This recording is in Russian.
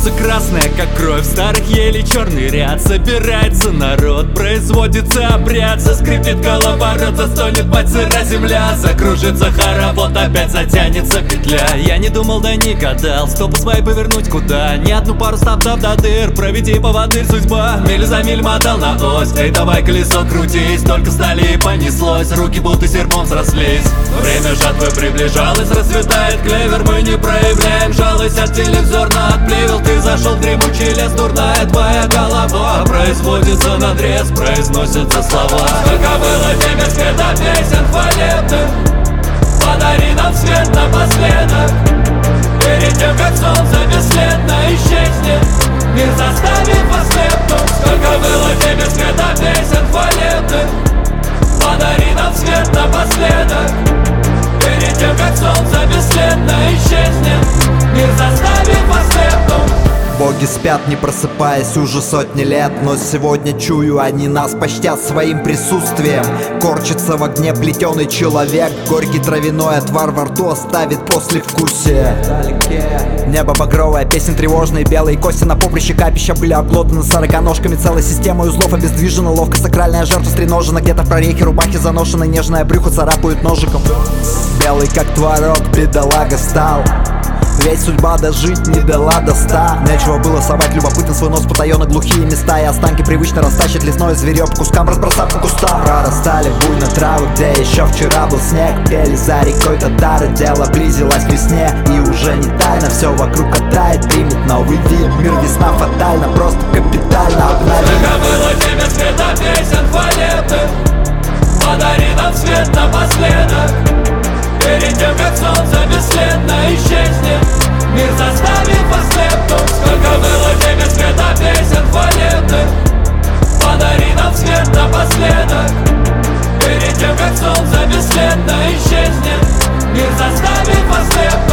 Солнце красное, как кровь, старых елей черный ряд. Собирается народ, производится обряд. Заскрипит коловорот, застонет мать сыра земля. Закружится хоровод, опять затянется петля. Я не думал, да не гадал, стопы свои повернуть куда. Не одну пару стартов до дыр, проведи поводырь судьба. Миль за миль мотал на ось, эй, давай колесо крутись. Только стали и понеслось, руки будто серпом срослись. Время жатвы приближалось, расцветает клевер. Мы не проявляем жалость, от телевизорно отплевел. Ты зашел в дремучий лес, дурная твоя голова. Производится надрез, произносятся слова. Сколько было тебе света песен хвалебных, подари нам свет напоследок. Перед тем, как солнце бесследно исчезнет, мир заставит ослепнуть. Сколько было тебе света песен хвалебных, подари нам свет напоследок. Перед тем, как солнце бесследно исчезнет, мир заставит ослепнуть. Боги спят, не просыпаясь уже сотни лет, но сегодня чую, они нас почтят своим присутствием. Корчится в огне плетеный человек, горький травяной отвар во рту оставит послевкусие. Небо багровое, песен тревожные, белые кости на поприще капища были обглотаны сороконожками. Целая система узлов обездвижена, ловко сакральная жертва стреножена. Где-то в прорехе рубахи заношенной, нежное брюхо царапают ножиком. Белый как творог, бедолага стал, ведь судьба дожить не дала до 100. Нечего было совать любопытно свой нос в потаенно глухие места, и останки привычно растащит лесное зверье по кускам, разбросав по кустам. Прорастали буйно травы, где еще вчера был снег. Пели за рекой татары, дело близилось к весне. И уже не тайно, все вокруг оттает, примет новый вид. Мир весна фатально, просто капитально обновить. Сколько было тебе света песен хвалебных, подари нам свет напоследок. Перед тем, как солнце бесследно исчезнет, мир заставит ослепнуть. Сколько было тебе света песен хвалебных, подари нам свет напоследок. Перед тем, как солнце бесследно исчезнет, мир заставит ослепнуть.